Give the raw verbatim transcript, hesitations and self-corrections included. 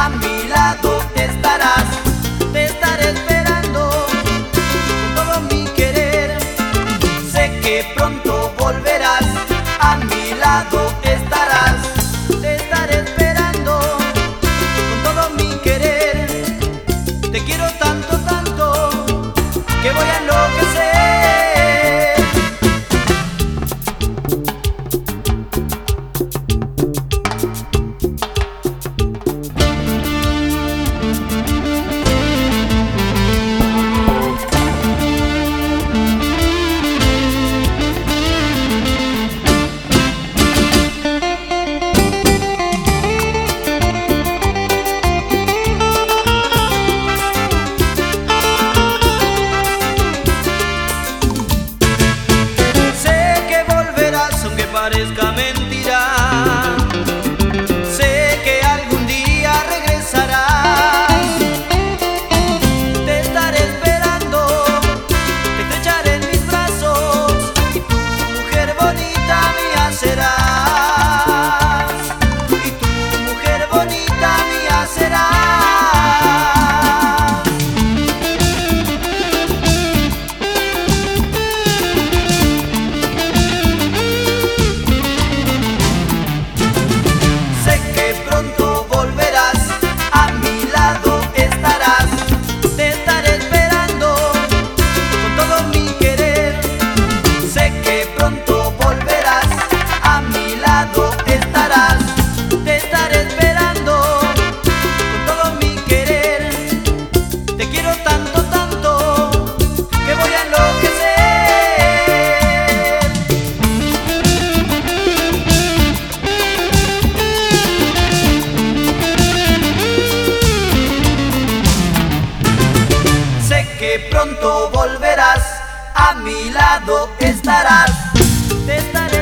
a mi lado estarás. Te estaré esperando con todo mi querer. Sé que pronto volverás, a mi lado estarás. Te estaré esperando con todo mi querer. Te quiero tanto, tanto, que voy a enloquecer. Parezca mentira, sé que algún día regresarás. Te estaré esperando, te estrecharé en mis brazos y tu mujer bonita mía serás. Y tu mujer bonita mía serás. Que pronto volverás, a mi lado estarás. Te estaré